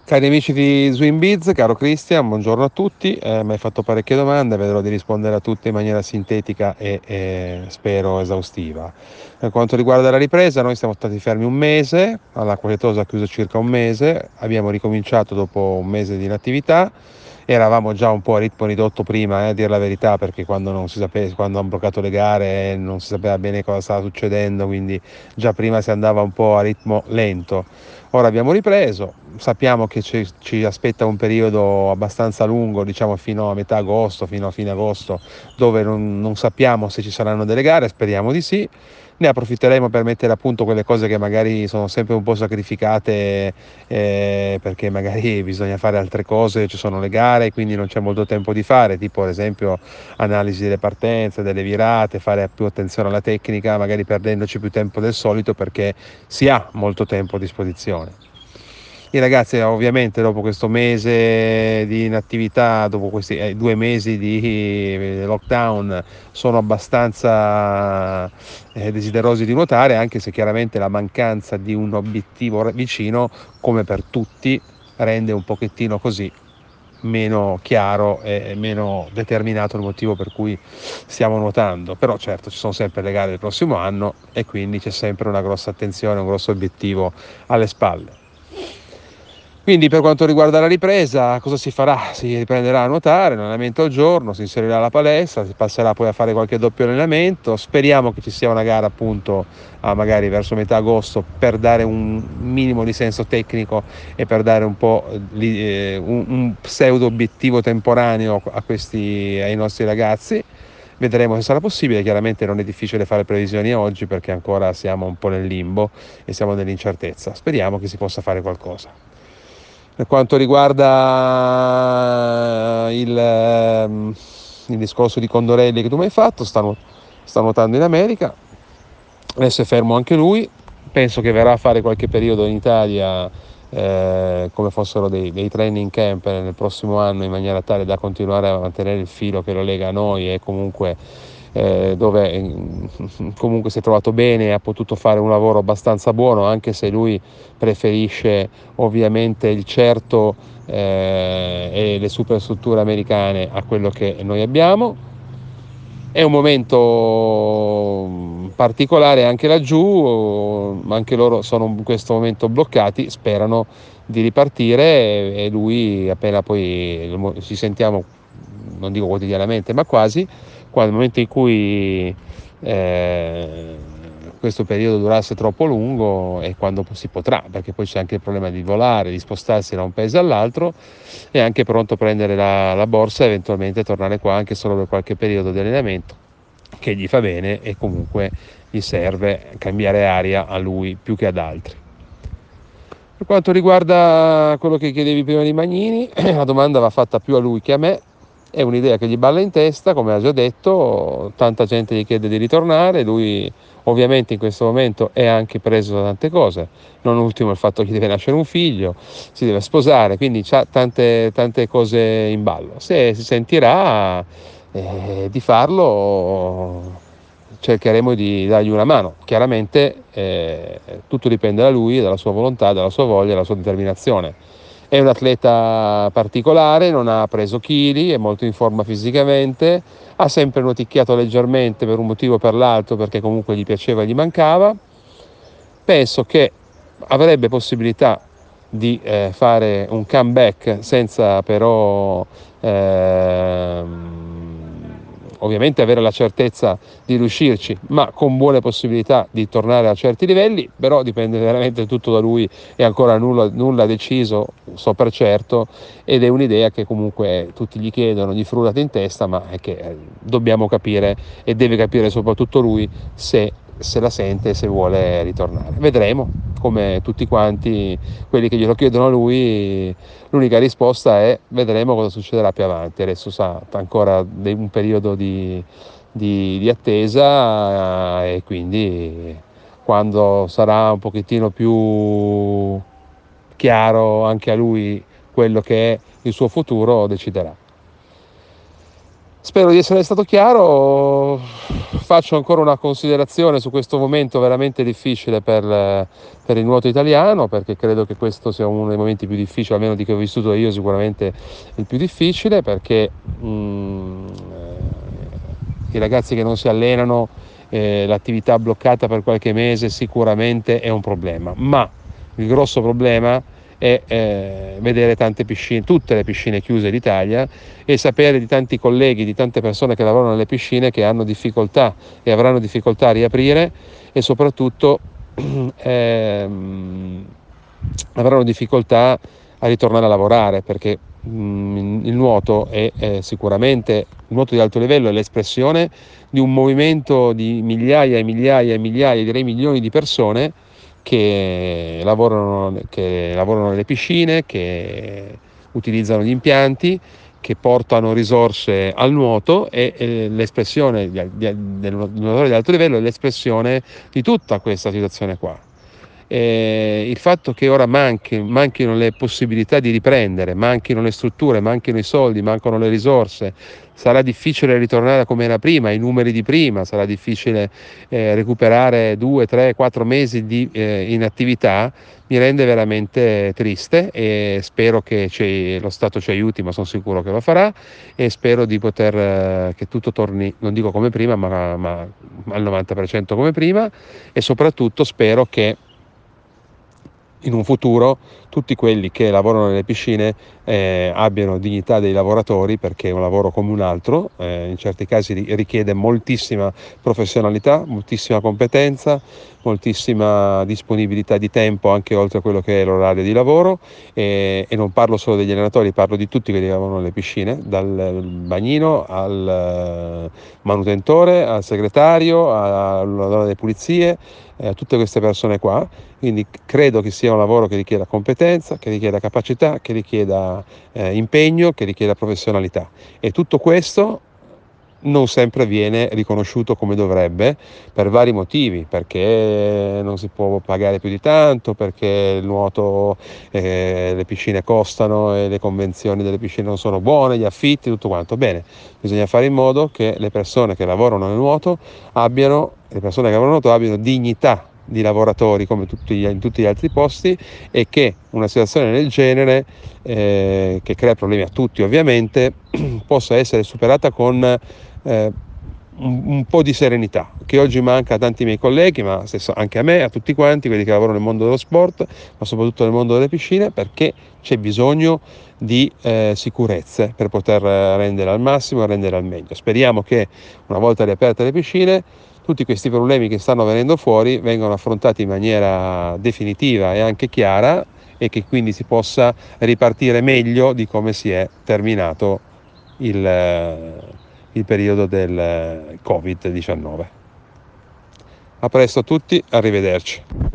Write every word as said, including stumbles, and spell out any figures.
Cari amici di Swimbiz, caro Christian, buongiorno a tutti. Eh, mi hai fatto parecchie domande, vedrò di rispondere a tutte in maniera sintetica e, e spero esaustiva. Per quanto riguarda la ripresa, noi siamo stati fermi un mese, all'Acqua Pietosa ha chiuso circa un mese, abbiamo ricominciato dopo un mese di inattività. Eravamo già un po' a ritmo ridotto prima, eh, a dire la verità, perché quando non si sapeva, quando hanno bloccato le gare eh, non si sapeva bene cosa stava succedendo, quindi già prima si andava un po' a ritmo lento. Ora abbiamo ripreso, sappiamo che ci, ci aspetta un periodo abbastanza lungo, diciamo fino a metà agosto, fino a fine agosto, dove non, non sappiamo se ci saranno delle gare, speriamo di sì. Ne approfitteremo per mettere a punto quelle cose che magari sono sempre un po' sacrificate eh, perché magari bisogna fare altre cose, ci sono le gare, quindi non c'è molto tempo di fare, tipo ad esempio analisi delle partenze, delle virate, fare più attenzione alla tecnica, magari perdendoci più tempo del solito perché si ha molto tempo a disposizione. I ragazzi ovviamente dopo questo mese di inattività, dopo questi eh, due mesi di eh, lockdown, sono abbastanza eh, desiderosi di nuotare, anche se chiaramente la mancanza di un obiettivo vicino, come per tutti, rende un pochettino così meno chiaro e meno determinato il motivo per cui stiamo nuotando. Però certo ci sono sempre le gare del prossimo anno e quindi c'è sempre una grossa attenzione, un grosso obiettivo alle spalle. Quindi per quanto riguarda la ripresa, cosa si farà? Si riprenderà a nuotare, un allenamento al giorno, si inserirà alla palestra, si passerà poi a fare qualche doppio allenamento. Speriamo che ci sia una gara appunto a magari verso metà agosto per dare un minimo di senso tecnico e per dare un po' di, eh, un, un pseudo obiettivo temporaneo a questi, ai nostri ragazzi. Vedremo se sarà possibile, chiaramente non è difficile fare previsioni oggi perché ancora siamo un po' nel limbo e siamo nell'incertezza. Speriamo che si possa fare qualcosa. Per quanto riguarda il, ehm, il discorso di Condorelli che tu mi hai fatto, sta, nu- sta nuotando in America, adesso è fermo anche lui, penso che verrà a fare qualche periodo in Italia eh, come fossero dei, dei training camp nel prossimo anno in maniera tale da continuare a mantenere il filo che lo lega a noi e comunque eh, dove eh, comunque si è trovato bene e ha potuto fare un lavoro abbastanza buono, anche se lui preferisce ovviamente il certo eh, e le superstrutture americane a quello che noi abbiamo. È un momento particolare anche laggiù, anche loro sono in questo momento bloccati, sperano di ripartire e lui appena poi ci sentiamo, non dico quotidianamente, ma quasi, quando nel momento in cui eh, questo periodo durasse troppo lungo e quando si potrà, perché poi c'è anche il problema di volare, di spostarsi da un paese all'altro, è anche pronto a prendere la, la borsa e eventualmente tornare qua anche solo per qualche periodo di allenamento che gli fa bene e comunque gli serve cambiare aria a lui più che ad altri. Per quanto riguarda quello che chiedevi prima di Magnini, la domanda va fatta più a lui che a me. È un'idea che gli balla in testa, come ha già detto, tanta gente gli chiede di ritornare, lui ovviamente in questo momento è anche preso da tante cose, non ultimo il fatto che gli deve nascere un figlio, si deve sposare, quindi ha tante, tante cose in ballo. Se si sentirà eh, di farlo, cercheremo di dargli una mano. Chiaramente eh, tutto dipende da lui, dalla sua volontà, dalla sua voglia, dalla sua determinazione. È un atleta particolare, non ha preso chili, è molto in forma fisicamente, ha sempre nuoticchiato leggermente per un motivo o per l'altro perché comunque gli piaceva e gli mancava. Penso che avrebbe possibilità di eh, fare un comeback senza però ehm, ovviamente avere la certezza di riuscirci, ma con buone possibilità di tornare a certi livelli, però dipende veramente tutto da lui e ancora nulla, nulla deciso, so per certo, ed è un'idea che comunque tutti gli chiedono, gli frullate in testa, ma è che eh, dobbiamo capire e deve capire soprattutto lui se se la sente e se vuole ritornare. Vedremo, come tutti quanti quelli che glielo chiedono a lui, l'unica risposta è vedremo cosa succederà più avanti. Adesso sa ancora un periodo di, di, di attesa e quindi quando sarà un pochettino più chiaro anche a lui quello che è il suo futuro deciderà. Spero di essere stato chiaro. Faccio ancora una considerazione su questo momento veramente difficile per, per il nuoto italiano, perché credo che questo sia uno dei momenti più difficili, almeno di che ho vissuto io, sicuramente il più difficile, perché mh, i ragazzi che non si allenano, eh, l'attività bloccata per qualche mese sicuramente è un problema, ma il grosso problema è eh, vedere tante piscine, tutte le piscine chiuse d'Italia, e sapere di tanti colleghi, di tante persone che lavorano nelle piscine che hanno difficoltà e avranno difficoltà a riaprire, e soprattutto ehm, avranno difficoltà a ritornare a lavorare, perché mh, il nuoto è, è sicuramente, il nuoto di alto livello è l'espressione di un movimento di migliaia e migliaia e migliaia, direi milioni di persone che lavorano, che lavorano nelle piscine, che utilizzano gli impianti, che portano risorse al nuoto, e, e l'espressione di, di, del nuotatore di alto livello è l'espressione di tutta questa situazione qua. Eh, il fatto che ora manchi, manchino le possibilità di riprendere, manchino le strutture, manchino i soldi, mancano le risorse, sarà difficile ritornare come era prima, i numeri di prima, sarà difficile eh, recuperare due, tre, quattro mesi di eh, inattività, mi rende veramente triste, e spero che ci, lo Stato ci aiuti, ma sono sicuro che lo farà, e spero di poter, eh, che tutto torni, non dico come prima, ma, ma al novanta per cento come prima, e soprattutto spero che in un futuro tutti quelli che lavorano nelle piscine eh, abbiano dignità dei lavoratori, perché è un lavoro come un altro, eh, in certi casi richiede moltissima professionalità, moltissima competenza, moltissima disponibilità di tempo anche oltre a quello che è l'orario di lavoro, e, e non parlo solo degli allenatori, parlo di tutti quelli che lavorano nelle piscine, dal bagnino al manutentore, al segretario, alla donna delle pulizie, a tutte queste persone qua. Quindi credo che sia un lavoro che richieda competenza, che richieda capacità, che richieda eh, impegno, che richieda professionalità, e tutto questo non sempre viene riconosciuto come dovrebbe, per vari motivi, perché non si può pagare più di tanto, perché il nuoto, eh, le piscine costano e le convenzioni delle piscine non sono buone, gli affitti, tutto quanto. Bene, bisogna fare in modo che le persone che lavorano nel nuoto abbiano, le persone che lavorano nel nuoto abbiano dignità di lavoratori come tutti gli, in tutti gli altri posti, e che una situazione del genere, eh, che crea problemi a tutti ovviamente, possa essere superata con eh, un, un po' di serenità, che oggi manca a tanti miei colleghi, ma stesso anche a me, a tutti quanti quelli che lavorano nel mondo dello sport, ma soprattutto nel mondo delle piscine, perché c'è bisogno di eh, sicurezze per poter rendere al massimo e rendere al meglio. Speriamo che una volta riaperte le piscine tutti questi problemi che stanno venendo fuori vengano affrontati in maniera definitiva e anche chiara, e che quindi si possa ripartire meglio di come si è terminato il, il periodo del covid diciannove. A presto a tutti, arrivederci.